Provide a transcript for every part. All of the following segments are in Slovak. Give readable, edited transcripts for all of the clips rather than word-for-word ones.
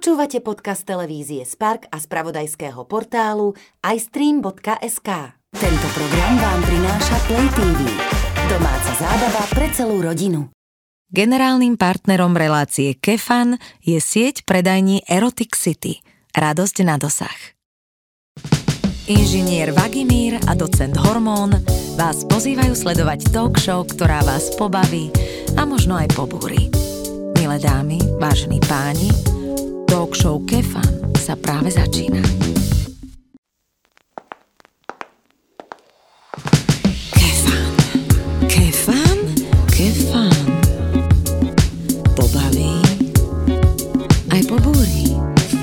Počúvate podcast televízie Spark a spravodajského portálu iStream.sk. Tento program vám prináša Play TV. Domáca zábava pre celú rodinu. Generálnym partnerom relácie Kefan je sieť predajní Erotic City. Radosť na dosah. Inžinier Vagimír a docent Hormón vás pozývajú sledovať talk show, ktorá vás pobaví a možno aj pobúri. Milé dámy, vážení páni, talk show Kefan sa práve začína. Kefan, Kefan, Kefan. Pobaví aj pobúri.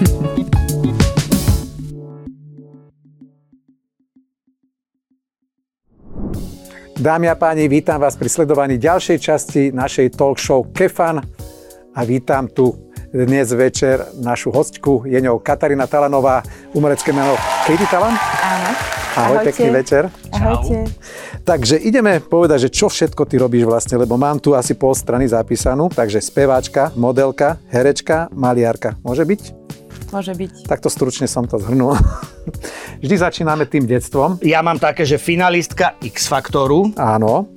Dámy a páni, vítam vás pri sledovaní ďalšej časti našej talk show Kefan a vítam tu dnes večer našu hostku, je ňou Katarína Talanová, umelecké meno Katie Talan. Áno. Ahoj, Ahojte. pekný večer. Ahojte. Takže ideme povedať, že čo všetko ty robíš vlastne, lebo mám tu asi pol strany zapísanú, takže speváčka, modelka, herečka, maliarka. Môže byť? Môže byť. Takto stručne som to zhrnul. Vždy začíname tým detstvom. Ja mám také, že finalistka X-Faktoru, Áno,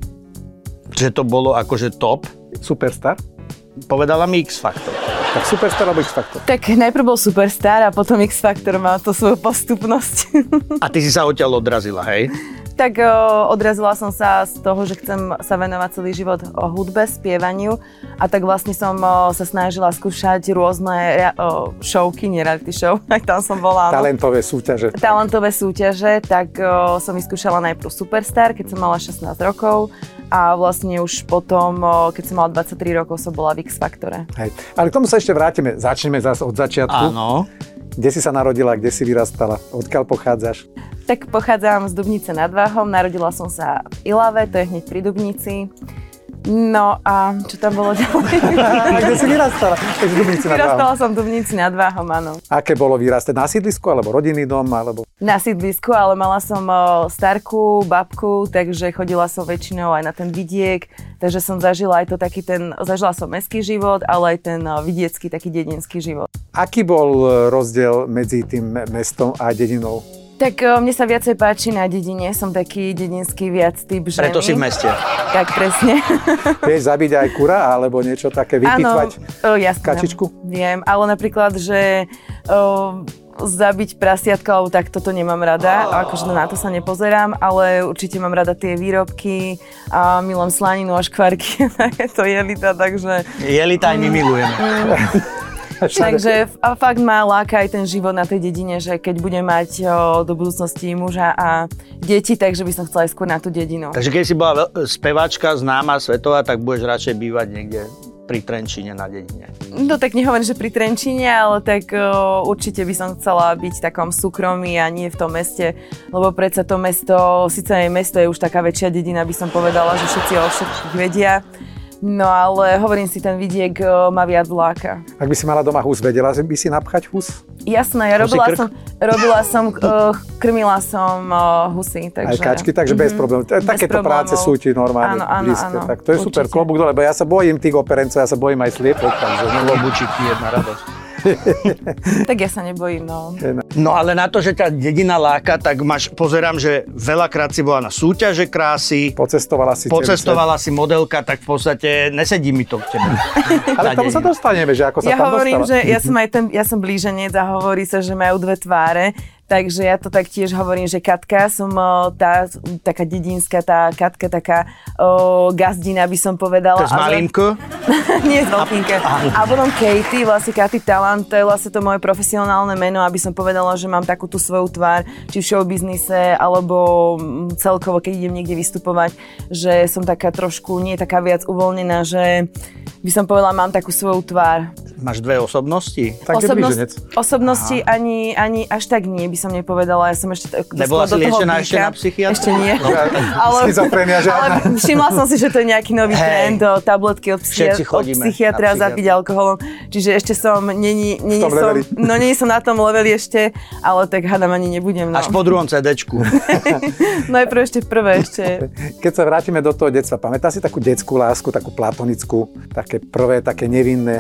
že to bolo akože top. Superstar. Povedala mi X-Faktor. Tak Superstar alebo X-Faktor? Tak najprv bol Superstar a potom X-Factor mal to svoju postupnosť. A ty si sa odtiaľ odrazila, hej? Tak odrazila som sa z toho, že chcem sa venovať celý život o hudbe, spievaniu a tak vlastne som sa snažila skúšať rôzne showky, nie reality show, aj tam som bola. Talentové súťaže. Talentové súťaže, tak som vyskúšala najprv Superstar, keď som mala 16 rokov a vlastne už potom, keď som mala 23 rokov, som bola v X-Faktore. Hej. Ale k tomu sa ešte vrátime. Začneme zase od začiatku. Áno. Kde si sa narodila, kde si vyrastala? Odkiaľ pochádzaš? Tak pochádzam z Dubnice nad Váhom, narodila som sa v Ilave, to je hneď pri Dubnici. No a čo tam bolo ďalej? A kde si vyrastala? V Dubnici nad Váhom. Vyrastala som v Dubnici nad Váhom, áno. Aké bolo vyrastať? Na sídlisku alebo rodinný dom? Alebo... Na sídlisku, ale mala som starku, babku, takže chodila som väčšinou aj na ten vidiek, takže som zažila aj to zažila som mestský život, ale aj ten vidiecký, taký dedinský život. Aký bol rozdiel medzi tým mestom a dedinou? Tak mne sa viacej páči na dedine, som taký dedinský viac typ ženy. Preto si v meste. Tak presne. Vieš zabiť aj kura, alebo niečo také, vypitvať jasné, kačičku? Viem, ale napríklad, že zabiť prasiatko, alebo tak toto nemám rada, akože na to sa nepozerám, ale určite mám rada tie výrobky a milujem slaninu a škvarky, to jelita, takže... Jelita aj my milujeme. Takže fakt ma láka aj ten život na tej dedine, že keď budem mať do budúcnosti muža a deti, takže by som chcela aj skôr na tú dedinu. Takže keď si bola speváčka známa, svetová, tak budeš radšej bývať niekde pri Trenčíne na dedine. No tak nehovorím, že pri Trenčíne, ale tak určite by som chcela byť v takom súkromí a nie v tom meste, lebo predsa to mesto, síce aj mesto je už taká väčšia dedina, by som povedala, že všetci o všetkých vedia. No ale hovorím si, ten vidiek ma viac láka. Ak by si mala doma hus, vedela by si napchať hus? Jasné, ja krmila som husy, takže... Aj kačky, takže bez problémov. Takéto práce sú ti normálne blízke. Áno, tak to je určite. Super, klobúk dole, lebo ja sa bojím tých operencov, ja sa bojím aj sliepok, takže Klobučíky, jedna radosť. Tak ja sa nebojím, no. No ale na to, že ťa dedina láka, tak pozerám, že veľakrát si bola na súťaže krásy. Pocestovala si modelka, tak v podstate nesedí mi to k tebe. Ale k tomu sa dostaneme, že ako sa tam dostala. Ja hovorím, že ja som blíženec a hovorí sa, že majú dve tváre. Takže ja to tak tiež hovorím, že Katka, som taká dedinská, tá Katka, taká gazdina by som povedala. To je z Malínko? Nie z Malínko. A potom Katie, vlastne Katy Talan, to je vlastne to moje profesionálne meno, aby som povedala, že mám takú tú svoju tvár, či v showbiznise, alebo celkovo, keď idem niekde vystupovať, že som taká trošku, nie taká viac uvoľnená, že by som povedala, mám takú svoju tvár. Máš dve osobnosti? Osobnosti ani až tak nie, by som nepovedala. Ja som ešte... Nebola si liečená ešte na psychiatra? Ešte nie. Schizofrenia žiadna. Ale všimla som si, že to je nejaký nový trend, tabletky od psychiatra a zapiť alkoholom. Čiže ešte som, nie som na tom leveli ešte, ale tak hádam ani nebudem. No. Až po druhom CDčku. Najprv ešte prvé ešte. Keď sa vrátime do toho detstva, pamätáš si takú detskú lásku, takú platonickú, také prvé, také nevinné?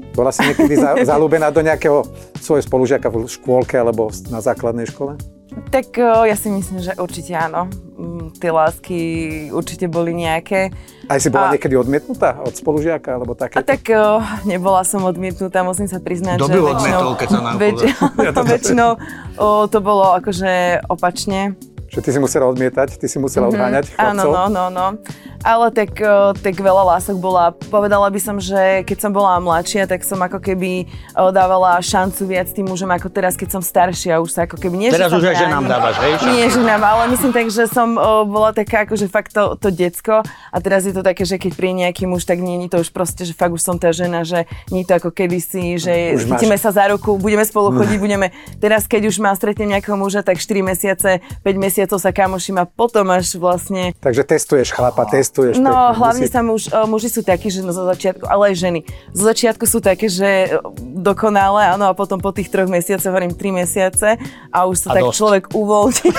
Bola si niekedy zalúbená do nejakého svojho spolužiaka v škôlke alebo na základnej škole? Tak ja si myslím, že určite áno. Tie lásky určite boli nejaké. Aj si bola niekedy odmietnutá od spolužiaka alebo také? A tak nebola som odmietnutá, musím sa priznať, že väčšinou... odmietol, keď sa nám väčšinou to bolo akože opačne. Že ty si musela odmietať, ty si musela odháňať chlapcov? Áno. Ale tak veľa lások bola. Povedala by som, že keď som bola mladšia, tak som ako keby dávala šancu viac tým mužom ako teraz, keď som staršia. Už sa ako keby... Nie, teraz už aj ženám dávaš, hej? Nie ženám, ale myslím tak, že som bola taká akože fakt to decko. A teraz je to také, že keď príde nejaký muž, tak nie je to už proste, že fakt už som tá žena, že nie je to ako kedysi, že chytíme sa za ruku, budeme spolu chodiť, budeme... Teraz keď už stretnem nejakého muža, tak 4 mesiace, 5 mesiacov sa kamoším a potom až vlastne... Takže testuješ chlapa, testuješ. No, hlavne sa muži sú takí, že zo začiatku, ale aj ženy. Zo začiatku sú také, že dokonale, áno, a potom po tých 3 mesiacoch, hovorím 3 mesiace a už sa tak dosť. Človek uvoľní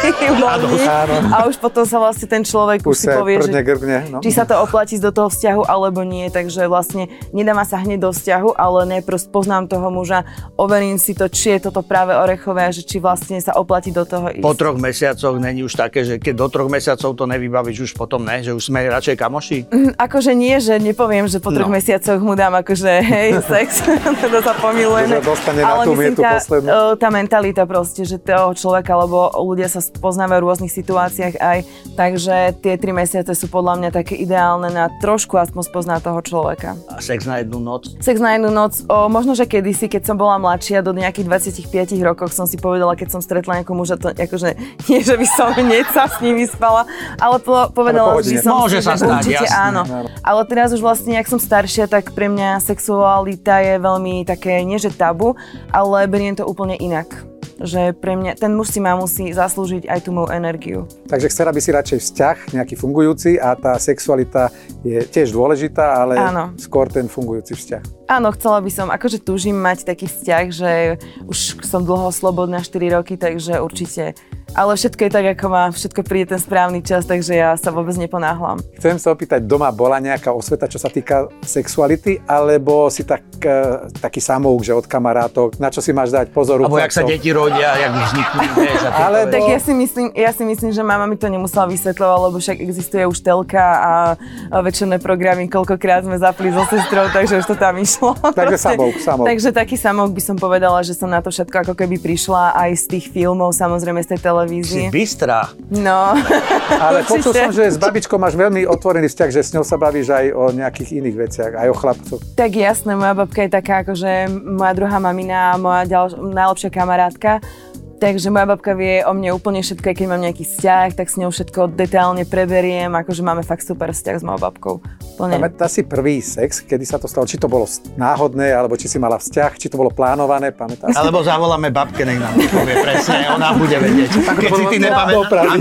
a už potom sa vlastne ten človek už si povie, že či sa to oplatí do toho vzťahu alebo nie, takže vlastne nedáva sa hneď do vzťahu, ale najprv poznám toho muža, overím si to, či je toto práve orechové, že či vlastne sa oplatí do toho ísť. Po 3 mesiacoch není už také, že keď do 3 mesiacov to nevybavíš, už potom ne, že už sme radšej kamoši? Akože nie, že nepoviem, že po 3 mesiacoch mu dám akože hej, sex, to sa pomilujeme. Ale myslím, tá mentalita proste, že toho človeka, lebo ľudia sa spoznávajú v rôznych situáciách aj, takže tie 3 mesiace sú podľa mňa také ideálne na trošku aspoň spoznať toho človeka. A sex na jednu noc? Sex na jednu noc, možno, že kedysi, keď som bola mladšia, do nejakých 25 rokoch som si povedala, keď som stretla nejakú muža, to akože nie, že by som hneď sa s ním vyspala, ale povedala, že som môže sa stať, určite áno. Ale teraz už vlastne, jak som staršia, tak pre mňa sexualita je veľmi také, nie že tabu, ale beriem to úplne inak. Že pre mňa, ten muž si musí zaslúžiť aj tú moju energiu. Takže chcela by si radšej vzťah, nejaký fungujúci a tá sexualita je tiež dôležitá, ale skôr ten fungujúci vzťah. Áno, chcela by som, akože túžim mať taký vzťah, že už som dlho slobodná 4 roky, takže určite. Ale všetko je tak, ako má, všetko príde ten správny čas, takže ja sa vôbec neponáhľam. Chcem sa opýtať, doma bola nejaká osveta, čo sa týka sexuality, alebo si taký samouk, že od kamarátov, na čo si máš dať pozor? Alebo jak sa deti rodia, jak vzniknú. Tak ja si myslím, že mama mi to nemusela vysvetľovať, lebo však existuje už telka a večerné programy, koľkokrát sme zapli so sestrou, takže už to tam išlo. Takže samouk. Takže taký samouk by som povedala, že som na to všetko ako keby prišla aj z tých filmov, samozrejme z tej televízie. Si bystrá. No. Ale počul som, že s babičkou máš veľmi otvorený vzťah, že s ňou sa bavíš aj o nejakých iných veciach, aj o chlapcoch. Tak jasné, moja babka je taká akože moja druhá mamina a moja najlepšia kamarátka. Takže moja babka vie o mne úplne všetko, keď mám nejaký vzťah, tak s ňou všetko detailne preberiem, akože máme fakt super vzťah s mojou babkou. Pamätáš si prvý sex, kedy sa to stalo? Či to bolo náhodné, alebo či si mala vzťah, či to bolo plánované, pamätáš? Alebo zavoláme babke, nech nám povie presne, ona bude vedieť. Keď si ty nepamätáš.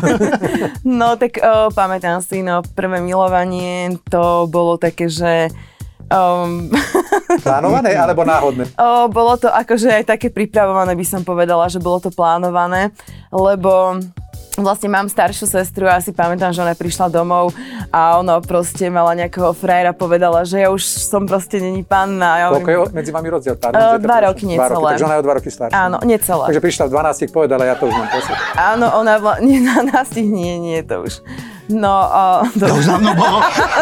No tak pamätám si, prvé milovanie, to bolo také, že... Plánované alebo náhodné? Bolo to akože aj také pripravované, by som povedala, že bolo to plánované, lebo vlastne mám staršiu sestru a si pamätám, že ona prišla domov a ona proste mala nejakého frajera, povedala, že ja už som proste není panna. Koľko je medzi vami rozdiel? 2 roky, necelé. Takže ona je o 2 roky staršia. Áno, necelé. Takže prišla v 12, povedala, ja to už mám posledný. Áno, ona nie, 12, nie, to už. No, to už dávno bolo.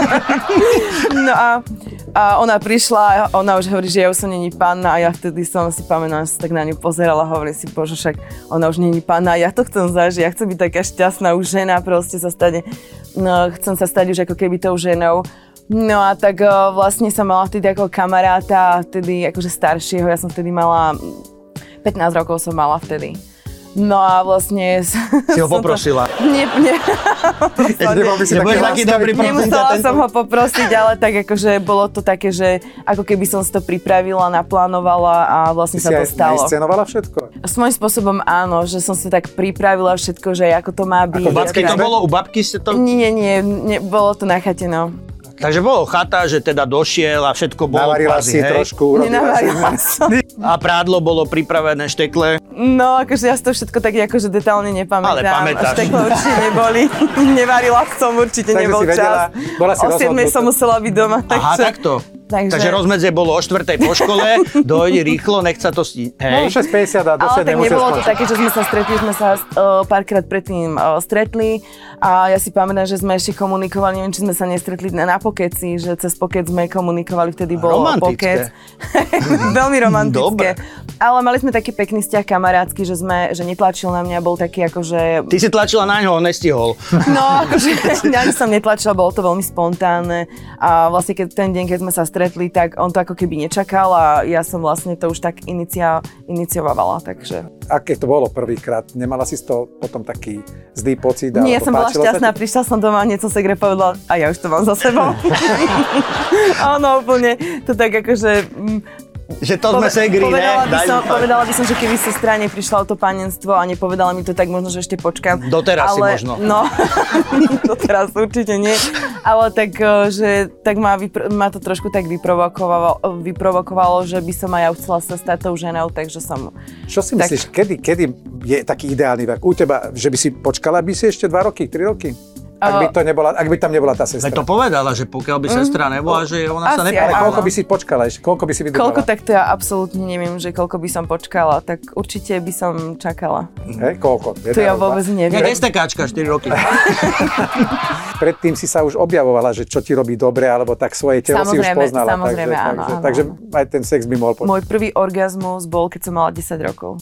No a ona prišla a ona už hovorí, že ja už som není panna a ja vtedy som si pamätám, že sa tak na ňu pozerala a hovorím si, bože, však ona už není panna a ja to chcem zažiť, ja chcem byť taká šťastná už žena, proste sa stane, chcem sa stať už ako keby tou ženou. No a tak vlastne som mala vtedy ako kamaráta, vtedy akože staršieho, ja som vtedy mala, 15 rokov som mala vtedy. No a vlastne... Si ho poprosila? Nie. Nebudeš taký dobrý prosím. Nemusela som ho poprosiť, ale tak akože bolo to také, že ako keby som si to pripravila, naplánovala a vlastne sa to stalo. Ty si aj scénovala všetko? Svojím spôsobom áno, že som si tak pripravila všetko, že ako to má byť. Ako babky to bolo? U babky ste to? Nie, bolo to na chate, no. Takže bolo chata, že teda došiel a všetko bolo navarila kvázi, si trošku, nenavarila som. A prádlo bolo pripravené, štekle. No, akože ja si to všetko tak akože detálne nepamätám. Ale pamätáš. Štekle určite neboli. Nevarila som, určite nebol čas. Bola si o 7 som musela byť doma. Aha, takto. Takže rozmedzie bolo o 4:00 po škole, dojdi rýchlo, nech sa to No 6:50 a do 7 ale tak nemusel nebolo to skončiť. také, že sme sa párkrát predtým stretli a ja si pamätám, že sme ešte komunikovali, neviem, či sme sa nestretli na Pokeci, že cez Pokec sme komunikovali, vtedy bolo Pokec. Veľmi romantické. Dobre. Ale mali sme taký pekný vzťah kamarátsky, že netlačil na mňa, bol taký akože... Ty si tlačila na ňo, on nestihol. No, akože ja som netlačila, bolo to veľmi spontánne a vlastne ten deň, keď sme sa stretli, tak on to ako keby nečakal a ja som vlastne to už tak iniciovala, takže... Aké to bolo prvýkrát? Nemala si z toho potom taký zlý pocit? Nie, som bola šťastná, prišla som doma, hneď som segre povedala, a ja už to mám za sebou. Áno, úplne, to tak akože... Že to sme segri, Povedala by som, že keby sa strane prišla o to panenstvo a nepovedala mi to, tak možno, že ešte počkám. Doteraz si možno. No, doteraz určite nie. Ale tak, že tak ma to trošku tak vyprovokovalo, že by som aj ja chcela sa stať tou ženou, takže som... Čo si myslíš, kedy je taký ideálny vek? U teba, že by si počkala by si ešte 2 roky, 3 roky? Ak by tam nebola tá sestra. Veď to povedala, že pokiaľ by sestra nebola, že ona sa Ale nepávala. koľko by si počkala ešte? Koľko by si vydržala? Koľko, tak to ja absolútne neviem, že koľko by som počkala, tak určite by som čakala. Hej, koľko? To ja vôbec neviem. Ja STKčka 4 roky. Predtým si sa už objavovala, že čo ti robí dobre, alebo tak svoje telo si už poznala. Samozrejme, áno. Takže aj ten sex by mohol... Môj prvý orgazmus bol, keď som mala 10 rokov.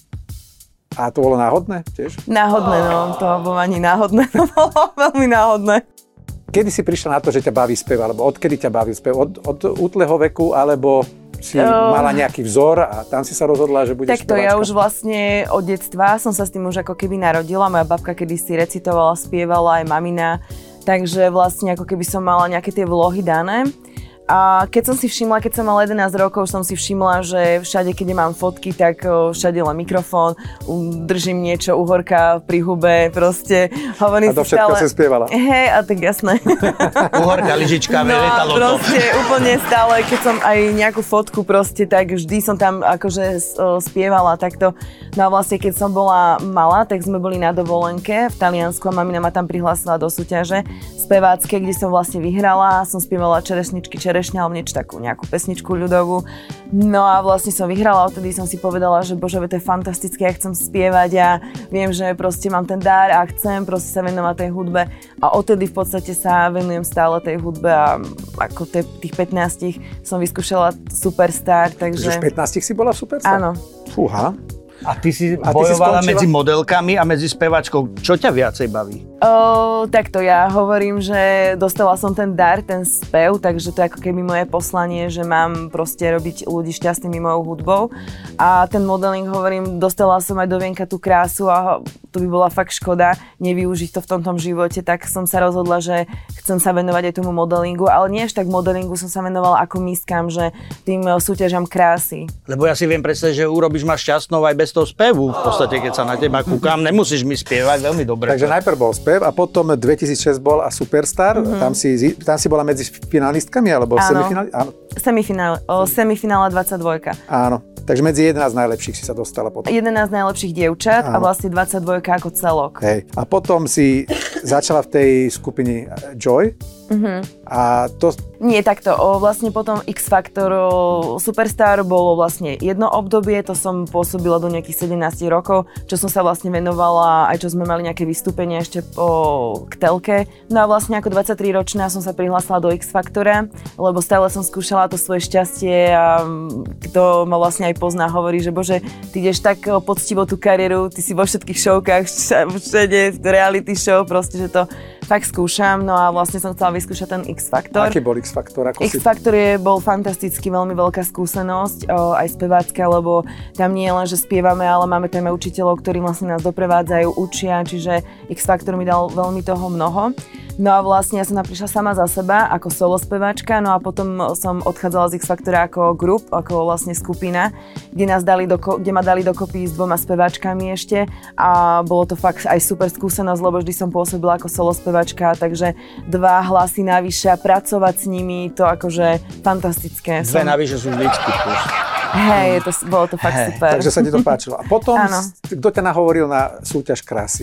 A to bolo náhodné tiež? Náhodné, no. To bolo ani náhodné. To bolo veľmi náhodné. Kedy si prišla na to, že ťa baví spev? Alebo odkedy ťa baví spev? Od útleho veku, alebo si mala nejaký vzor a tam si sa rozhodla, že budeš speváčka? Takto, ja už vlastne od detstva som sa s tým už ako keby narodila. Moja babka kedysi recitovala, spievala, aj mamina. Takže vlastne ako keby som mala nejaké tie vlohy dané. A keď som si všimla, keď som mala 11 rokov, som si všimla, že všade, keď mám fotky, tak všade len mikrofón, držím niečo, uhorka pri hube, proste hovorím si stále... A to všetko si spievala. Hej, a tak jasné. Uhorka, lyžička, letalo to. Proste úplne stále, keď som aj nejakú fotku proste, tak vždy som tam akože spievala takto. No a vlastne, keď som bola malá, tak sme boli na dovolenke v Taliansku a mamina ma tam prihlásila do súťaže spevácké, kde som vlastne vyhrala, som spievala Čerešničky, čerešňa, alebo niečo takú nejakú pesničku ľudovú. No a vlastne som vyhrala, odtedy som si povedala, že bože, to je fantastické, ja chcem spievať a viem, že proste mám ten dar a chcem proste sa venovať tej hudbe a odtedy v podstate sa venujem stále tej hudbe a ako tých 15 som vyskúšala Superstar, takže... Už 15 si bola v Superstar? Áno. Fúha. A ty si bojovala medzi modelkami a medzi spevačkou. Čo ťa viacej baví? Takto ja hovorím, že dostala som ten dar, ten spev, takže to je ako keby moje poslanie, že mám proste robiť ľudí šťastnými mojou hudbou. A ten modeling, hovorím, dostala som aj do vienka tú krásu a to by bola fakt škoda nevyužiť to v tomto živote, tak som sa rozhodla, že chcem sa venovať aj tomu modelingu, ale nie až tak modelingu, som sa venovala ako miskám, že tým súťažám krásy. Lebo ja si viem predstaviť, že urobíš ma šťastnou aj bez toho spevu. V podstate, keď sa na teba kúkam, nemusíš mi spievať veľmi dobre. Takže najprv bol spev a potom 2006 bol a Superstar. Tam si bola medzi finalistkami alebo semifinále 22. Áno. Takže medzi 11 najlepších si sa dostala potom. 11 najlepších dievčat a vlastne 22 ako celok. Hej. A potom si začala v tej skupine Joy. A to... Nie, takto. Vlastne potom X Factor Superstar bolo vlastne jedno obdobie, to som pôsobila do nejakých 17 rokov, čo som sa vlastne venovala, aj čo sme mali nejaké vystúpenia ešte k telke. No a vlastne ako 23-ročná som sa prihlásila do X Factora, lebo stále som skúšala to svoje šťastie a kto ma vlastne aj pozná, hovorí, že bože, ty ideš tak poctivo tú kariéru, ty si vo všetkých showkách, všade reality show, proste, že to fakt skúšam. No a vlastne som chcela vyskúšať ten X Factor. Aký bol X Factor? X Factor bol fantastický, veľmi veľká skúsenosť, aj spevácka, lebo tam nie je len, že spievame, ale máme tam aj učiteľov, ktorí vlastne nás doprevádzajú, učia, čiže X Factor mi dal veľmi toho mnoho. No a vlastne ja som tam prišla sama za seba ako solo speváčka, no a potom som odchádzala z X Factora ako group, ako vlastne skupina, kde ma dali dokopy s 2 speváčkami ešte a bolo to fakt aj super skúsenosť, lebo vždy som pôsobila ako solo speváčka, takže 2 hlasy navyše a pracovať s nimi, to akože fantastické. 2 navyše sú vždycky plus. Hej, bolo to fakt super. Takže sa ti to páčilo. A potom, kto ťa nahovoril na súťaž krásy?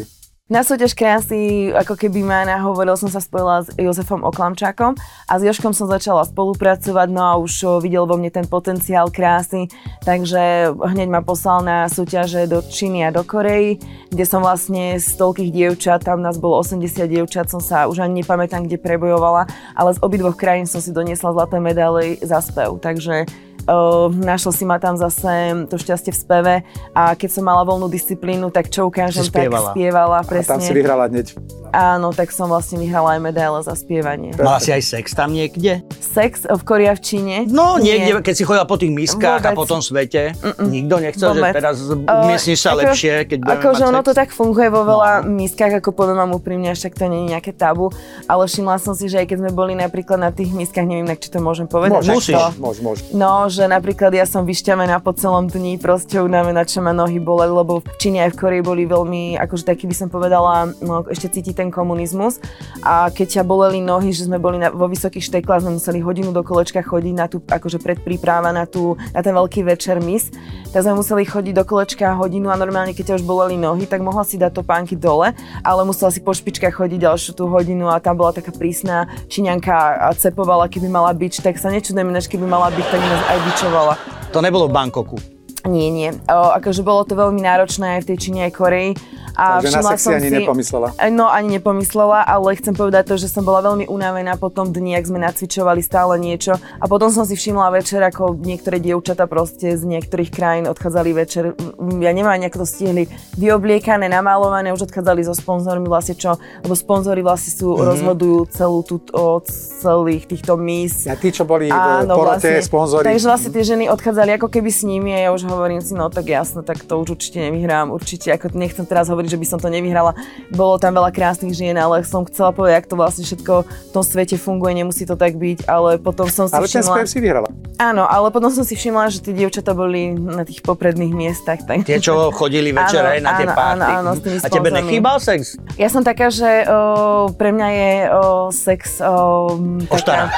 Na súťaž krásy, ako keby ma nahovoril, som sa spojila s Jozefom Oklamčákom a s Jožkom som začala spolupracovať, no a už videl vo mne ten potenciál krásy, takže hneď ma poslal na súťaže do Číny a do Korei, kde som vlastne z toľkých dievčat, tam nás bolo 80 dievčat, som sa už ani nepamätám, kde prebojovala, ale z obidvoch krajín som si doniesla zlaté medaily za spev, takže našlo si ma tam zase to šťastie v speve a keď som mala voľnú disciplínu, tak čo ukážem, tak spievala presne. A tam si vyhrala hneď. Áno, tak som vlastne vyhrala aj medaile za spievanie. Mala si aj sex tam niekde? Sex v Korei a v Číne? No niekde, keď si chodila po tých miskách a po tom svete. Nikto nechcel, že teraz umiestniš sa lepšie, keď budeme mať sex? Ono to tak funguje vo veľa miskách, ako poviem vám úprimne, však to nie je nejaké tabu, ale všimla som si, že aj keď sme boli napríklad na tých miskách, neviem, či to môžem povedať. Môžeš. No, že napríklad ja som vyšťavená po celom dni, proste unavená, čo ma nohy boleli, lebo v Číne aj v Korei boli veľmi, akože taký by som povedala, no, ešte cítiť ten komunizmus. A keď ťa boleli nohy, že sme boli vo vysokých šteklách, sme museli hodinu do kolečka chodiť na tú, akože predpríprava na ten veľký večer mis, tak sme museli chodiť do kolečka hodinu a normálne, keď ťa už boleli nohy, tak mohla si dať topánky dole, ale musela si po špičkách chodiť ďalšiu tú hodinu a tam bola taká prísna Číňanka a cepovala, keby mala bič, tak sa nečudujem, než keby mala bič, tak nás aj bičovala. To nebolo v Bangkoku. Nie. Akože bolo to veľmi náročné aj v tej Číne aj Koreji. A takže na sexy ani nepomyslela? No, ani nepomyslela, ale chcem povedať to, že som bola veľmi unavená po tom dni, ak sme nacvičovali stále niečo. A potom som si všimla večer, ako niektoré dievčatá proste z niektorých krajín odchádzali večer. Ja neviem, ako to stihli vyobliekané, namalované, už odchádzali so sponzormi vlastne čo, lebo sponzori vlastne sú rozhodujú celých týchto mis. A tí, čo boli v porote, sponzori. Takže vlastne tie ženy odchádzali ako keby s nimi a ja už hovorím si, no tak jasno, tak to už určite nevyhrám, určite, ako nechcem teraz hovoriť, že by som to nevyhrala. Bolo tam veľa krásnych žien, ale som chcela povedať, ako to vlastne všetko v tom svete funguje, nemusí to tak byť, ale potom som si všimla... Ale ten spev si vyhrala. Áno, ale potom som si všimla, že tie dievčatá boli na tých popredných miestach. Tak... Tie, čo chodili večer aj na tie párty. Áno, s tými a tebe nechýbal sex? Ja som taká, že pre mňa je sex taká...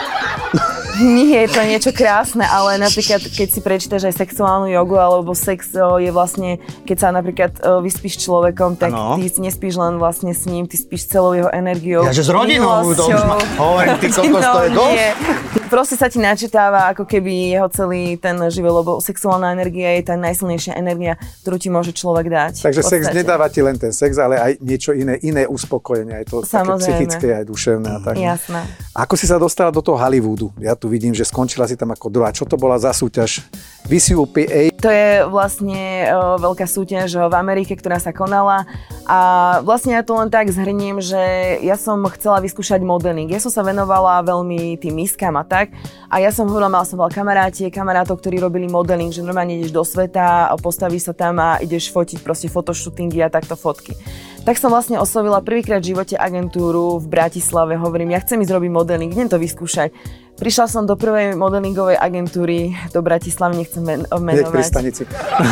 Nie je to niečo krásne, ale napríklad, keď si prečítaš aj sexuálnu jogu, alebo sex je vlastne, keď sa napríklad vyspíš človekom, tak ty nespíš len vlastne s ním, ty spíš celou jeho energiou. Ja, že s rodinou, to už ma hovorím, ty kokos, to je dosť. Proste sa ti načítáva ako keby jeho celý ten život, lebo sexuálna energia je tá najsilnejšia energia, ktorú ti môže človek dať. Takže sex nedáva ti len ten sex, ale aj niečo iné uspokojenie, aj to také psychické, aj duševné a tak. Jasné. Ako si sa dostala do toho Hollywoodu? Ja tu vidím, že skončila si tam ako druhá. Čo to bola za súťaž? VCUPA? To je vlastne veľká súťaž v Amerike, ktorá sa konala a vlastne ja to len tak zhrniem, že ja som chcela vyskúšať modeling. Ja som sa venovala veľmi tým miskám a tak a ja som hovorila, mala som veľa kamarátov, ktorí robili modeling, že normálne ideš do sveta, postavíš sa tam a ideš fotiť proste fotoshootingy a takto fotky. Tak som vlastne oslovila prvýkrát v živote agentúru v Bratislave, hovorím, ja chcem ísť robiť modeling, idem to vyskúšať. Prišla som do prvej modelingovej agentúry do Bratislavy, nechcem menovať. Hneď pri stanici.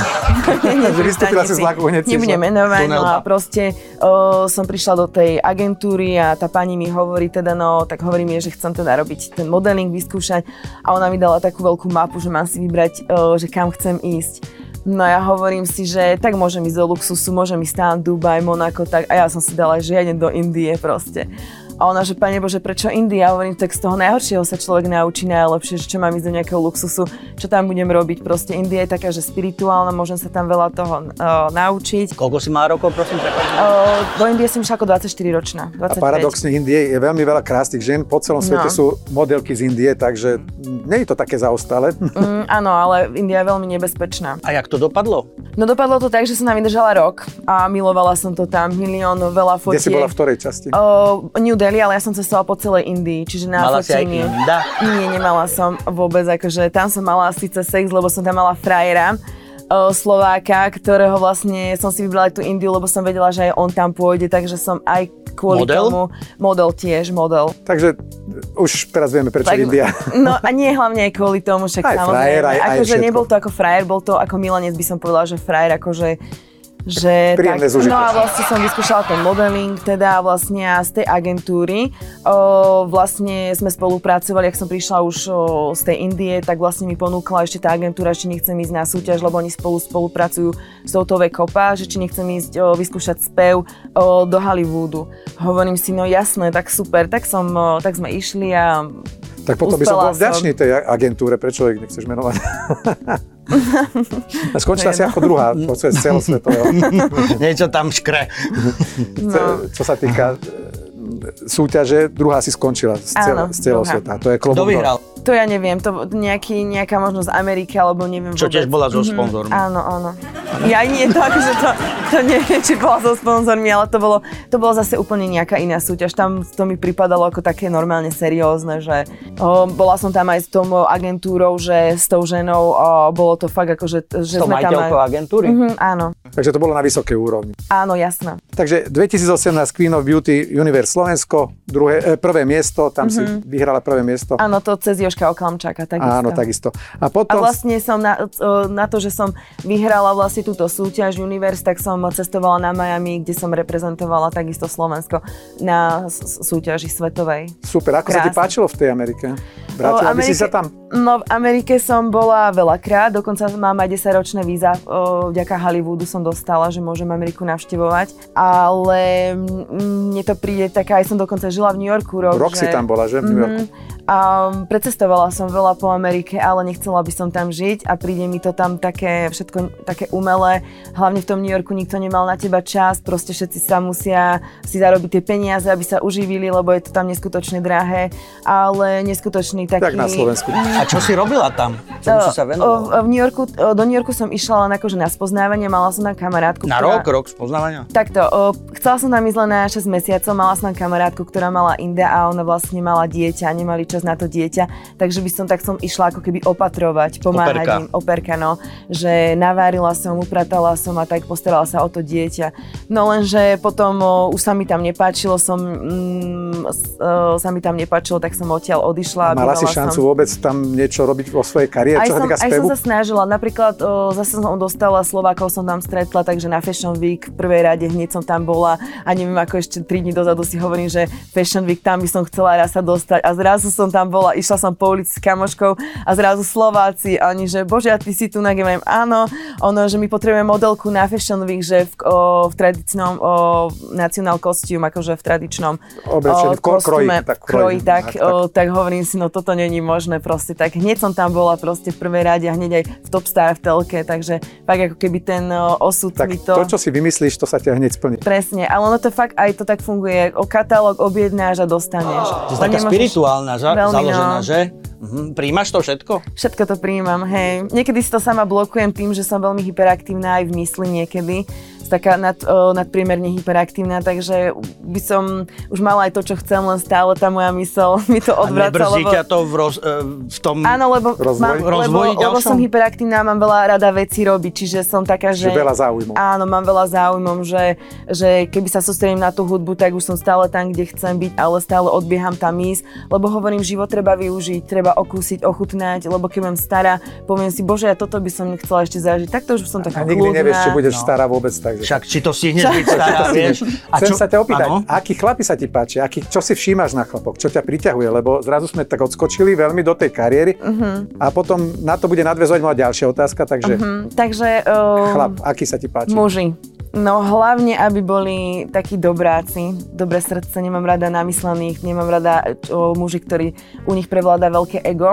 Vystúpila si z vlaku, hneď si nebudem menovať, no a proste som prišla do tej agentúry a tá pani mi hovorí teda, no tak hovorím jej, že chcem teda robiť ten modeling, vyskúšať a ona mi dala takú veľkú mapu, že mám si vybrať, že kam chcem ísť. No ja hovorím si, že tak môžem ísť do luxusu, môžem ísť tam Dubaj, Monako, tak a ja som si dala, že ja idem do Indie proste. A ona, že Pane Bože, prečo India? Hovorím, tak z toho najhoršieho sa človek naučí najlepšie, že čo mám ísť do nejakého luxusu, čo tam budem robiť. Proste India je taká, že spirituálna, môžem sa tam veľa toho naučiť. Koľko si má rokov, prosím? Do Indie som išla ako 24-ročná, 25. A paradoxne Indie je veľmi veľa krásnych žien, po celom svete sú modelky z Indie, takže nie je to také zaostalé. Áno, ale India je veľmi nebezpečná. A jak to dopadlo? No dopadlo to tak, že som tam vydržala rok a milovala som to tam, veľa fotiek. Kde si bola v ktorej časti? New Delhi, ale ja som cestovala po celej Indii, čiže na mala fotenie. Mala si aj Inda? Nie, nemala som vôbec, akože tam som mala síce sex, lebo som tam mala frajera, Slováka, ktorého vlastne som si vybrala tú Indiu, lebo som vedela, že aj on tam pôjde, takže som aj kvôli tomu... Model tiež. Takže už teraz vieme, prečo tak, India. No a nie hlavne aj kvôli tomu, však aj samozrejme. Frajer, aj akože všetko. Nebol to ako frajer, bol to ako milenec, by som povedala, že frajer, akože Príjemné zúžitie. No a vlastne som vyskúšala ten modeling, teda vlastne z tej agentúry. Vlastne sme spolupracovali, ak som prišla už z tej Indie, tak vlastne mi ponúkla ešte tá agentúra, či nechcem ísť na súťaž, lebo oni spolupracujú s touto Kopa, že či nechcem ísť vyskúšať spev do Hollywoodu. Hovorím si, no jasné, tak super, tak sme išli a tak potom by som bol vďačný tej agentúre, prečo ich nechceš menovať? Skončila si ako druhá počas celosvetového. Niečo tam škre. Čo sa týka súťaže, druhá si skončila z celého sveta. To je klobúk. Kto vyhral? To ja neviem, to nejaká možnosť Ameriky, alebo neviem Čo vôbec. tiež bola so sponzormi. Áno. Ja nie, to neviem, či bola so sponzormi, ale to bolo zase úplne nejaká iná súťaž. Tam to mi pripadalo ako také normálne seriózne, že bola som tam aj s tou agentúrou, že s tou ženou bolo to fakt ako, že s tou sme tam majiteľkou agentúry? Áno. Takže to bolo na vysokej úrovni. Áno, jasné. Takže 2018 Queen of Beauty Universe Slovensko, prvé miesto, tam si vyhrala prvé miesto. Áno, to cez Jožka Oklamčáka, takisto. Áno, takisto. A potom... A vlastne som na to, že som vyhrala vlastne túto súťaž Universe, tak som cestovala na Miami, kde som reprezentovala takisto Slovensko na súťaži svetovej. Super, ako sa ti páčilo v tej Amerike? Vrátila by si sa tam? No, v Amerike som bola veľakrát, dokonca mám aj 10-ročné víza, vďaka Hollywoodu som dostala, že môžem Ameriku navštevovať, ale mne to príde taká, aj som dokonca žila v New Yorku rok. Rok si tam bola, že? V New Yorku. A precestovala som veľa po Amerike, ale nechcela by som tam žiť a príde mi to tam také všetko také umelé. Hlavne v tom New Yorku nikto nemal na teba čas, proste všetci sa musia si zarobiť tie peniaze, aby sa uživili, lebo je to tam neskutočne drahé, ale neskutočný taký... Tak na Slovensku. A čo si robila tam? Čomu si sa venovala? Do New Yorku som išla len akože na spoznávanie, mala som tam kamarátku, Na rok spoznávania? Takto, chcela som tam ísť len na 6 mesiacov, mala som tam kamarátku, ktorá mala Inda a ona vlastne mala dieťa, nemali čas na to dieťa, takže tak som išla ako keby opatrovať, pomáhať im, operka, no, že navárila som, upratala som a tak postarala sa o to dieťa. No lenže potom už sa mi tam nepáčilo, tak som odtiaľ odišla. Mala si šancu vôbec tam niečo robiť vo svojej kariére, čo sa týka spevu? Aj som sa snažila, napríklad zase som dostala Slovákov, som tam stretla, takže na Fashion Week v prvej rade hneď som tam bola a neviem ako ešte 3 dní dozadu si hovorím, že Fashion Week tam by som chcela raz sa dostať a zrazu som tam bola, išla som po ulici s kamoškou a zrazu Slováci a oni, že bože, a ty si tu, neviem, áno, že my potrebujeme modelku na Fashion Week, že v tradičnom national costume, akože v tradičnom kostume, kroji, tak hovorím si, no toto není možné proste, tak hneď som tam bola proste v prvej rade a hneď aj v Top Star v telke, takže fakt ako keby ten osud tak mi to... to, čo si vymyslíš, to sa ťa hneď splní. Presne, ale ono to fakt aj to tak funguje, katalóg objednáš a dostaneš. To je taká spirituálna založená, že? Príjmaš to všetko? Všetko to príjmam, hej. Niekedy si to sama blokujem tým, že som veľmi hyperaktívna aj v mysli niekedy. Taká nadpriemerne hyperaktívna, takže by som už mala aj to, čo chcem, len stále tá moja mysel mi to odvraca. A nebrzí ťa to v tom rozvoji lebo som hyperaktívna a mám veľa rada vecí robiť, čiže som taká, že... veľa záujmov. Áno, mám veľa záujmov, že keby sa sústredím na tú hudbu, tak už som stále tam, kde chcem byť, ale stále odbieham tam ísť, lebo hovorím, život treba využiť, treba okúsiť, ochutnať, lebo keď budem stará, poviem si, bože, ja toto by som nechcela ešte zažiť, takto už som taká kľudná. A nikdy nevieš, či budeš stará vôbec tak. Však či to stihneš byť stará, vieš? Chcem sa ťa opýtať, akí chlapi sa ti páčia? Čo si všímaš na chlapoch? Čo ťa priťahuje? Lebo zrazu sme tak odskočili veľmi do tej kariéry a potom na to bude nadväzovať moja ďalšia otázka, takže... Chlap, aký sa ti páči? Muži. No hlavne, aby boli takí dobráci, dobré srdce, nemám rada namyslených, nemám rada muži, ktorí u nich prevláda veľké ego.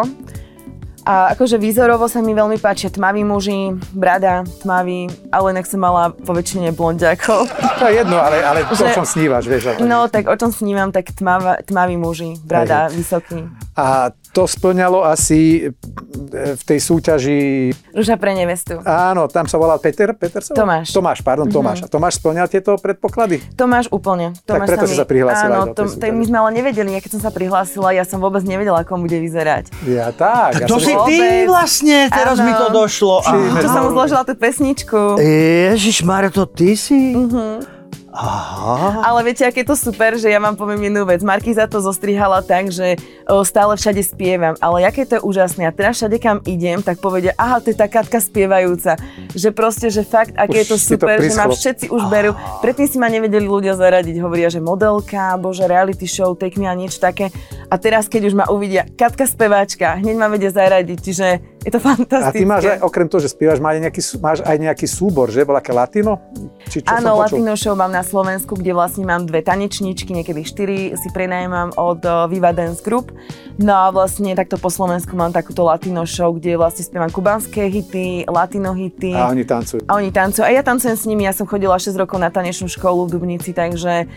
A akože výzorovo sa mi veľmi páčia tmaví muži, brada, tmavý, ale inak som mala po väčšine blondiakov. To je jedno, ale o čom snívaš, vieš? No, tak o čom snívam, tak tmaví muži, brada, vysoký. A to splňalo asi v tej súťaži... Ruža pre nevestu. Áno, tam sa volal Peter sa volal? Tomáš. Tomáš. A Tomáš splňal tieto predpoklady? Tomáš úplne. Tak preto si sa prihlásila aj do tej súťaže. Tak my sme ale nevedeli, keď som sa prihlásila, ja som vôbec nevedela, ako bude vyzerať. Ja tak. To si ty vlastne, teraz mi to došlo. Čo som zložila tú pesničku. Ježišmarja, to ty si? Aha. Ale viete, aké je to super, že ja vám poviem jednu vec. Markíza to zostrihala tak, že stále všade spievam. Ale aké to je úžasné. A teraz všade, kam idem, tak povedia, aha, to je tá Katka spievajúca. Že proste, že fakt, aké je to super, že ma všetci už berú. Predtým si ma nevedeli ľudia zaradiť. Hovoria, že modelka, bože, reality show, take me a niečo také. A teraz, keď už ma uvidia, Katka speváčka, hneď ma vedia zaradiť. Čiže je to fantastické. A ty máš aj, okrem toho, že spievaš, máš aj nejaký súbor, že? Bola aké latino? Áno, latino show mám na Slovensku, kde vlastne mám 2 tanečníčky, niekedy 4 si prenajímam od Viva Dance Group. No a vlastne takto po Slovensku mám takúto latino show, kde vlastne spievam kubanské hity, latino hity. A oni tancujú. A ja tancujem s nimi, ja som chodila 6 rokov na tanečnú školu v Dubnici, takže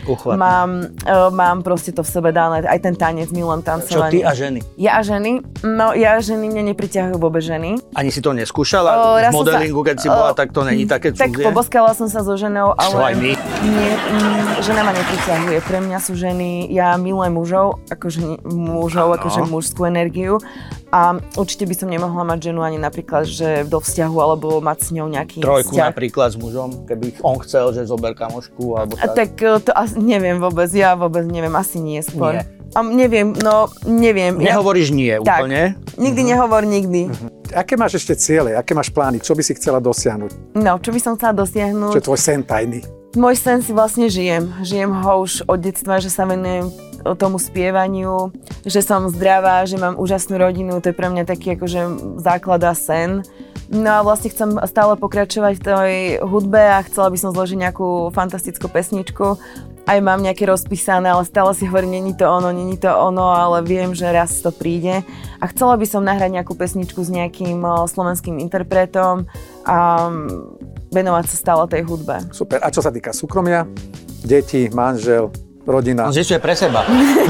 mám proste to v sebe dané, aj ten tanec, milujem tancovanie. Čo ty a ženy? Ja a ženy? No ja a ženy mne nepriťahujú vôbec ženy. Ani si to neskúšala? V modelingu, keď si bola, tak to není také cudzie? Tak poboskala som sa so ženou, ale... Čo aj my? Nie, žena ma nepriťahuje. Pre mňa sú ženy, ja milujem mužov, akože mužskú energiu. A určite by som nemohla mať ženu ani napríklad, že do vzťahu, alebo mať s ňou nejaký Trojku vzťah. Napríklad s mužom, keby on chcel, že zober kamošku, alebo tak. Tak to neviem vôbec, ja vôbec neviem, asi nie skôr. Nie. Neviem. Nehovoríš nie tak, úplne? Nikdy nehovor, nikdy. Aké máš ešte ciele? Aké máš plány? Čo by si chcela dosiahnuť? No, čo by som chcela dosiahnuť? Čo je tvoj sen tajný? Môj sen si vlastne žijem. Žijem ho už od detstva, že sa venujem tomu spievaniu, že som zdravá, že mám úžasnú rodinu, to je pre mňa taký akože základ a sen. No a vlastne chcem stále pokračovať v tej hudbe a chcela by som zložiť nejakú fantastickú pesničku. Aj mám nejaké rozpísané, ale stále si hovorím, není to ono, ale viem, že raz to príde. A chcela by som nahrať nejakú pesničku s nejakým slovenským interpretom a venovať sa stále tej hudbe. Super. A čo sa týka súkromia? Deti, manžel, rodina? On zistuje pre seba.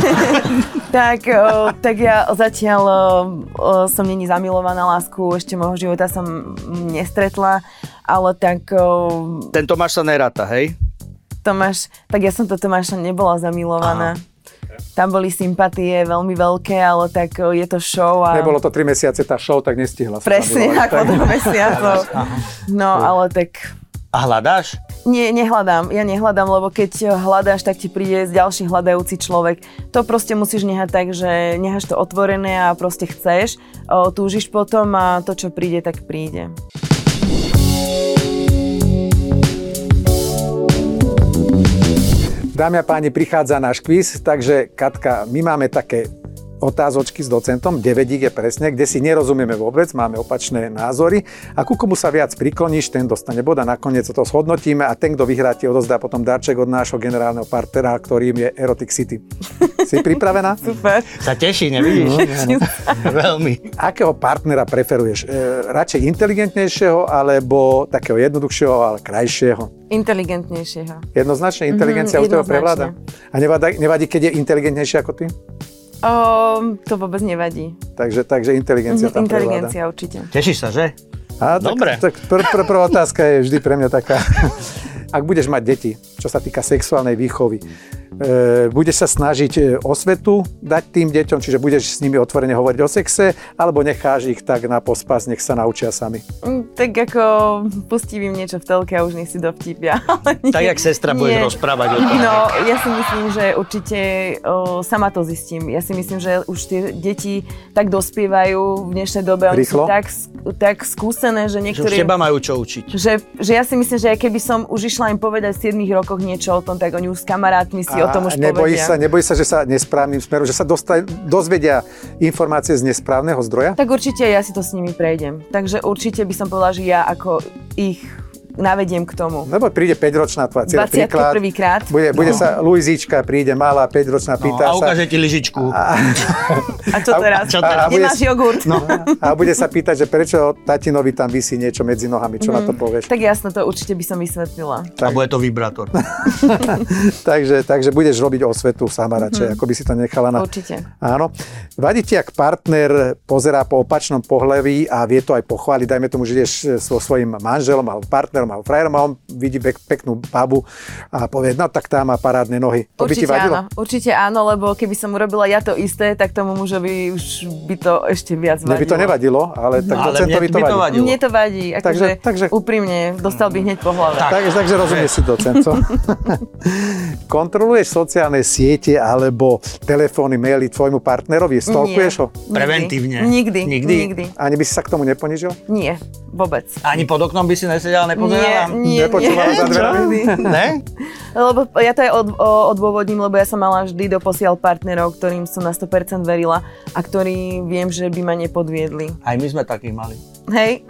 Tak ja zatiaľ som není zamilovaná lásku, ešte môjho života som nestretla, ale tak... Ten Tomáš sa neráta, hej? Tak ja som to Tomáša nebola zamilovaná. Aha. Tam boli sympatie veľmi veľké, ale tak je to show a... Nebolo to 3 mesiace tá show, tak nestihla. Presne, ako 2 mesiacov. No, ale tak... A hľadáš? Nie, nehľadám. Ja nehľadám, lebo keď hľadáš, tak ti príde ďalší hľadajúci človek. To proste musíš nehať tak, že necháš to otvorené a proste chceš, túžiš potom a to, čo príde, tak príde. Dámy a páni, prichádza náš kvíz, takže Katka, my máme také otázočky s docentom, 9 je presne, kde si nerozumieme vôbec, máme opačné názory a ku komu sa viac prikloníš, ten dostane bod a nakoniec to zhodnotíme a ten, kto vyhrá, ti odozdá potom darček od nášho generálneho partnera, ktorým je Erotic City. Si pripravená? Super. Sa teší, nevidíš? No. Veľmi. Akého partnera preferuješ? Radšej inteligentnejšieho alebo takého jednoduchšieho, ale krajšieho? Inteligentnejšieho. Jednoznačne inteligencia u teba prevláda? A nevadí, keď je inteligentnejší ako ty? To vôbec nevadí. Takže inteligencia tam prevláda. Inteligencia určite. Tešíš sa, že? Dobre. Tak prvá otázka je vždy pre mňa taká. Ak budeš mať deti, čo sa týka sexuálnej výchovy, budeš sa snažiť osvetu dať tým deťom, čiže budeš s nimi otvorene hovoriť o sexe, alebo necháš ich tak na pospas, nech sa naučia sami? Tak ako pustím im niečo v telke a už nech si dovtipia. Tak jak sestra budeš rozprávať o tom. No, ja si myslím, že určite sama to zistím. Ja si myslím, že už tie deti tak dospievajú v dnešnej dobe. Oni sú tak skúsené, že niektorí... Že už teba majú čo učiť. Že ja si myslím, že aj keby som už išla im povedať v 7 rokoch niečo o tom, tak oni už s kamarátmi si o tom už povedia. Nebojí sa, že sa nesprávnym smerom, že sa dozvedia informácie z nesprávneho zdroja? Tak určite ja si to s nimi prejdem. Takže určite by som povedala, že ja ako ich navediem k tomu. Lebo príde 5-ročná tvoja dcera, príklad. 21. krát. Bude sa Luizíčka, príde malá 5-ročná, pýta sa. A ukáže ti lyžičku. A čo teraz? Nemáš jogurt? A bude sa pýtať, že prečo tatinovi tam visí niečo medzi nohami, čo na to povieš? Tak jasno, to určite by som vysvetlila. A bude to vibrátor. takže budeš robiť osvetu sama radšej, ako by si to nechala na... Určite. Áno. Vadí ti, ak partner pozerá po opačnom pohlaví a vie to aj pochváliť, dajme tomu, že ideš so svojím manželom alebo partnerom partnerom alebo frajerom a on vidí peknú babu a povie, no tak tá má parádne nohy. To určite by ti vadilo? Určite áno, lebo keby som urobila ja to isté, tak tomu mužovi už by to ešte viac vadilo. Mne by to nevadilo, ale tak docentovi to vadí. Mne to vadí, takže úprimne, dostal by hneď po hlave. Takže rozumieš si docent. Kontroluješ sociálne siete alebo telefóny, maily tvojmu partnerovi? Stalkuješ ho? Preventívne. Nikdy. Ani by si sa k tomu neponižil? Nie, vôbec. Ani pod oknom by si nesedela, nepozerala? Nie. Nepočúvala za dverami? Ne? Lebo ja to aj odôvodním, lebo ja som mala vždy doposiaľ partnerov, ktorým som na 100% verila a ktorí viem, že by ma nepodviedli. Aj my sme takých mali. Hej?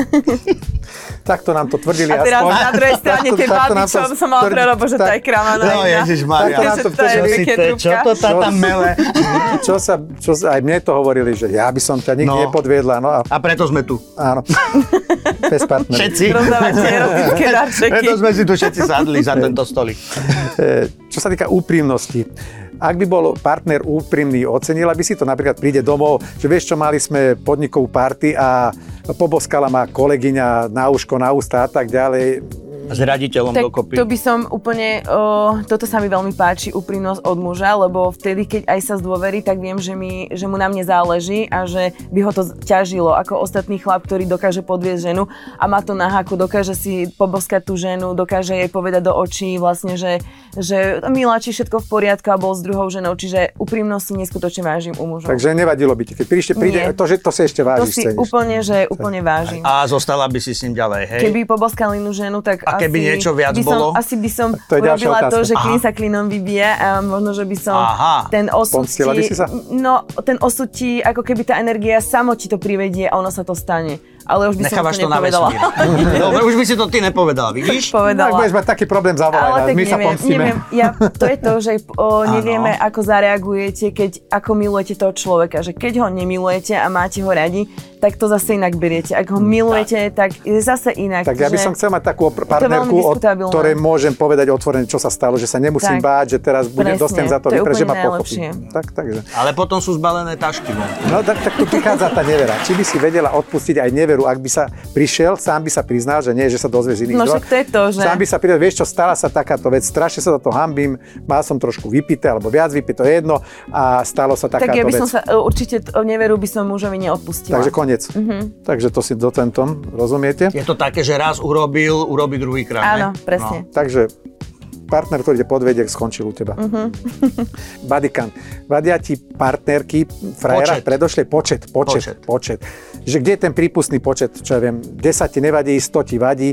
Takto nám to tvrdili. A teraz na druhej strane tie baby, čo som mala pre robo, že tá je kráva na No ježišmária. Čo to tá tam mele? Čo sa, aj mne to hovorili, že ja by som ťa nikdy nepodviedla. No a preto sme tu. Áno. Bez partnera. Všetci. Rozdávajte erotické darčeky. Preto sme si tu všetci sadli za tento stolik. Čo sa týka úprimnosti, ak by bol partner úprimný, ocenila by si to, napríklad príde domov, že vieš čo, mali sme podnikovú party a poboskala ma kolegyňa na uško, na ústa a tak ďalej. S raditeľom tak dokopy. To by som úplne, toto sa mi veľmi páči, úprimnosť od muža, lebo vtedy, keď aj sa zdôverí, tak viem, že mu na mne záleží a že by ho to ťažilo, ako ostatný chlap, ktorý dokáže podviesť ženu a má to na háku, dokáže si poboskať tú ženu, dokáže jej povedať do očí vlastne, že miláči, všetko v poriadku a bol s druhou ženou, čiže úprimnosť si neskutočne vážim u mužov. Takže nevadilo by ti, keď príde to, že to si ešte vážiš, to si úplne vážim. A zostala by si s ním ďalej, hej? Keby poboskal inú ženu, tak keby niečo viac bolo? Asi by som urobila to, že klin sa klinom vybije a možno, že by som ten osud ten osud ti, ako keby tá energia samo ti to privedie a ono sa to stane. Ale už by nechávaš som to nepovedala. Dobre, už by si to ty nepovedala, vidíš? Povedala. Tak budeš mať taký problém, zavolaj nás, my sa pomstíme. To je to, že nevieme, ako zareagujete, ako milujete toho človeka. Že keď ho nemilujete a máte ho radi, tak to zase inak beriete. Ak ho milujete, tak je zase inak. Tak ja by som chcel mať takú partnerku, od ktorej môžem povedať otvorene, čo sa stalo, že sa nemusím báť, že teraz dostanem za to vyprať, že ma pochopí. Takže. Ale potom sú zbalené tašky. No tak tu prichádza tá nevera. Či by si vedela odpustiť aj neveru, ak by sa prišiel, sám by sa priznal, že nie, že sa dozvie z iných zdrojov. No však to je to, že... Sám by sa prišiel, vieš čo, stala sa takáto vec, strašne sa za to hanbím, mal som trošku vypité, alebo viac vypité, to je jedno, a stalo sa takáto vec. Tak ja by som sa, určite neveru by som mužovi neodpustila. Takže koniec. Takže to si docentom, rozumiete? Je to také, že raz urobí druhýkrát, áno, presne. No. Takže partner, ktorý ťa podvedie, skončil u teba. Bodycam. Vadia ti partnerky, frajera, predošli počet. Že kde je ten prípustný počet, čo ja viem, 10 ti nevadí, 100 ti vadí.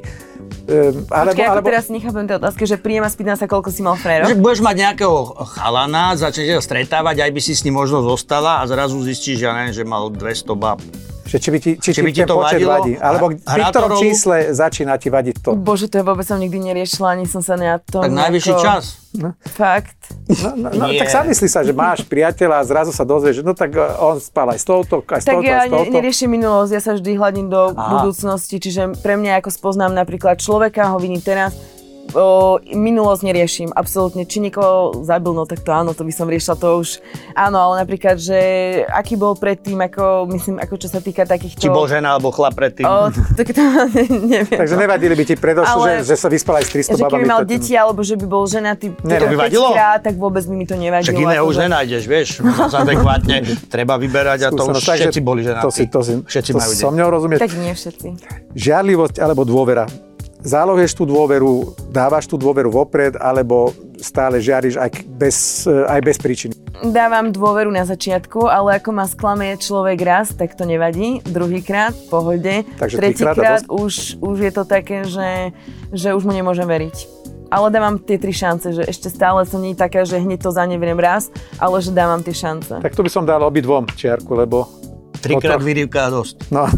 Počkej, teraz nechápem tie otázky, že príjem a spýtam sa, koľko si mal frajerov? Že budeš mať nejakého chalana, začnete ho stretávať, aj by si s ním možno zostala a zrazu zistíš, že mal 200 bab. Že či by ti ten počet vadí. Alebo pri ktorom čísle začína ti vadiť to. Bože, to ja vôbec som nikdy neriešila, ani som sa na tom... Tak najvyšší čas. No. Fakt. No tak zamysli sa, že máš priateľa a zrazu sa dozvieš, že no tak on spal aj s touto, aj s touto, aj s touto. Tak ja neriešim minulosť, ja sa vždy hľadím do budúcnosti, čiže pre mňa, ako spoznám napríklad človeka, ho vidím teraz, minulosť neriešim, absolútne. Či niekoho zabil, no tak to áno, to by som riešila, to už áno, ale napríklad, že aký bol predtým, ako čo sa týka takýchto... Či bol žena alebo chlap predtým. Tak to neviem. Takže nevadili by ti predošlo, že sa vyspala aj s 300 babami. Že keby mal deti, alebo že by bol ženatý 5-krát, tak vôbec by mi to nevadilo. Však iného už nenájdeš, vieš, adekvátne treba vyberať a to už všetci boli ženatí. Všetci majú deti. To som mňou rozumieť. Tak nie všetci. Žiarlivosť alebo dôvera. Zálohuješ tú dôveru, dávaš tú dôveru vopred, alebo stále žiariš aj bez príčiny? Dávam dôveru na začiatku, ale ako ma sklame človek raz, tak to nevadí. Druhýkrát, v pohode. Tretíkrát už je to také, že už mu nemôžem veriť. Ale dávam tie 3 šance, že ešte stále som nie taká, že hneď to zaneveriem raz, ale že dávam tie šance. Tak to by som dal obidvom čiarku, lebo... 3-krát vyrývka dosť. No.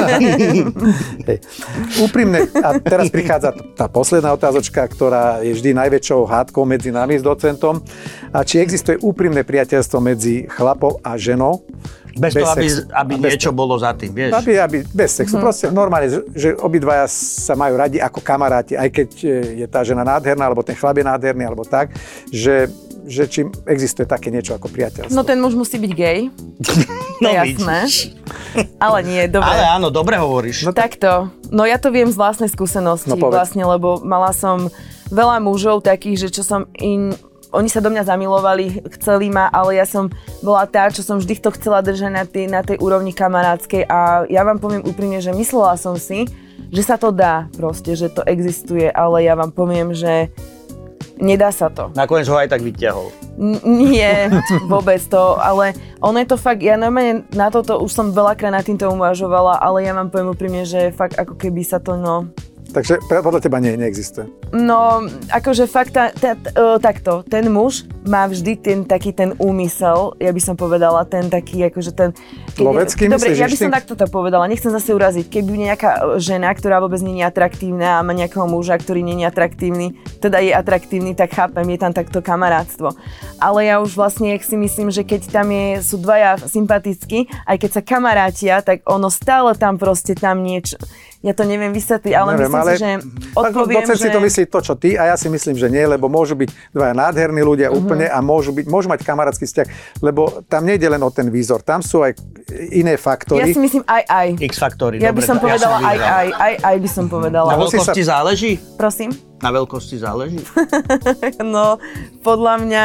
Úprimne, a teraz prichádza tá posledná otázočka, ktorá je vždy najväčšou hádkou medzi nami s docentom. A či existuje úprimné priateľstvo medzi chlapom a ženou? Bez toho, aby niečo bolo za tým, vieš? Aby bez sexu. Proste normálne, že obidvaja sa majú radi ako kamaráti, aj keď je tá žena nádherná, alebo ten chlap je nádherný, alebo tak, že či existuje také niečo ako priateľstvo. No ten muž musí byť gej. to je jasné. Ale nie, dobre. Ale áno, dobre hovoríš. No takto, no ja to viem z vlastnej skúsenosti, vlastne, lebo mala som veľa mužov takých, že čo som oni sa do mňa zamilovali, chceli ma, ale ja som bola tá, čo som vždy to chcela držať na tej úrovni kamarádskej a ja vám poviem úprimne, že myslela som si, že sa to dá proste, že to existuje, ale ja vám poviem, že nedá sa to. Nakoniec ho aj tak vyťahol. Nie, vôbec to, ale ono je to fakt, ja normálne na toto už som veľakrát nad týmto uvažovala, ale ja vám poviem úprimne, že fakt ako keby sa to, Takže podľa teba neexistuje? No, akože fakt takto, ten muž má vždy taký ten úmysel, ja by som povedala, ten taký, akože ten... Lovecký dobre, myslíš? Ja by som takto to povedala, nechcem zase uraziť. Keby nejaká žena, ktorá vôbec nie je atraktívna a má nejakého muža, ktorý nie je atraktívny, teda je atraktívny, tak chápem, je tam takto kamarátstvo. Ale ja už vlastne, jak si myslím, že keď tam sú dvaja sympatickí, aj keď sa kamarátia, tak ono stále tam proste tam niečo... Ja to neviem vysvetliť, ale myslím si, že odpoviem, docent si to myslí to, čo ty, a ja si myslím, že nie, lebo môžu byť dvaja nádherní ľudia úplne a môžu mať kamarátsky vzťah, lebo tam nejde len o ten výzor, tam sú aj iné faktory. Ja si myslím aj. X-faktory, ja by som povedala aj by som povedala. Na veľkosti záleží? Prosím? Na veľkosti záleží? No, podľa mňa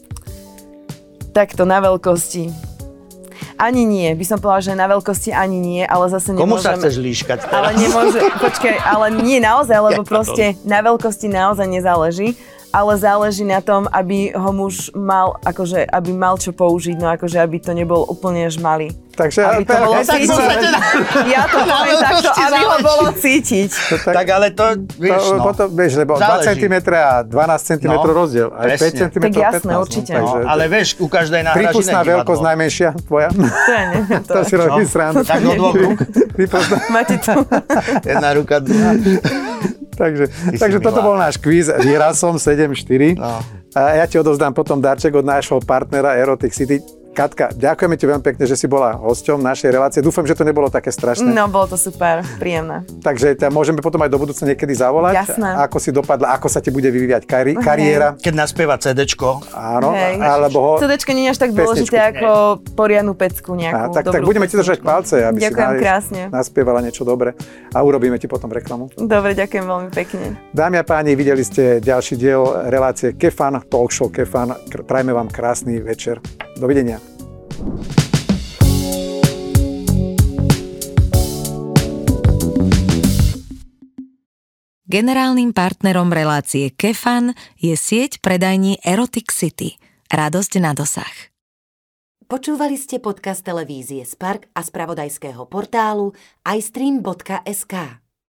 takto na veľkosti. Ani nie, by som povedala, že na veľkosti ani nie, ale zase nemôžeme... Komu sa chceš líškať teraz? Ale nemôže, počkaj, ale nie naozaj, lebo proste na veľkosti naozaj nezáleží, ale záleží na tom, aby ho muž mal, akože, aby mal čo použiť, no akože, aby to nebol úplne žmalý. Takže aby to bolo cítiť. Ja to poviem takto, aby ho bolo cítiť. Tak ale to, vieš, potom, vieš, lebo záleží. 2 cm a 12 cm rozdiel, aj 5 cm, tak jasné, 15, určite. Takže, ale vieš, u každej náhraž iné divadlo. Prípustná veľkosť najmenšia tvoja. To je, neviem to. To si robí srandu. Tak do 2 rúk. Máte tu. Jedna ruka, druhá. Takže toto bol náš kvíz. Vyhral som 7-4. No. A ja ti odovzdám potom darček od nášho partnera Erotic City. Katka, ďakujeme ti veľmi pekne, že si bola hosťom našej relácie. Dúfam, že to nebolo také strašné. No, bolo to super, príjemné. Takže ťa môžeme potom aj do budúcna niekedy zavolať. Jasné. Ako si dopadla, ako sa ti bude vyvíjať kariéra. Keď naspieva CDčko. Áno, alebo CDčko nie je až tak dôležité ako poriadnu pecku nejakú. Tak budeme ti držať palce, aby ďakujem si krásne. Naspievala niečo dobre a urobíme ti potom reklamu. Dobre, ďakujem veľmi pekne. Dámy a páni, videli ste ďalší diel relácie Kefan, talk show Kefan. Prajme vám krásny večer. Dovidenia. Generálnym partnerom relácie Kefan je sieť predajní Erotic City. Radosť na dosah. Počúvali ste podcast televízie Spark a spravodajského portálu iStream.sk.